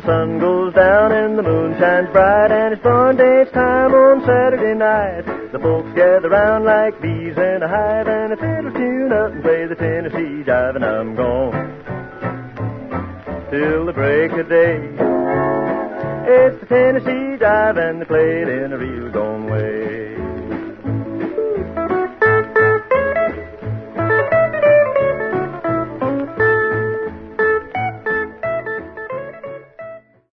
sun goes down and the moon shines bright, and it's fun dance time on Saturday night. The folks gather round like bees in a hive, and the fiddles tune up and play the Tennessee jive, and I'm gone till the break of day. It's the Tennessee jive, and they play it in a real gone way.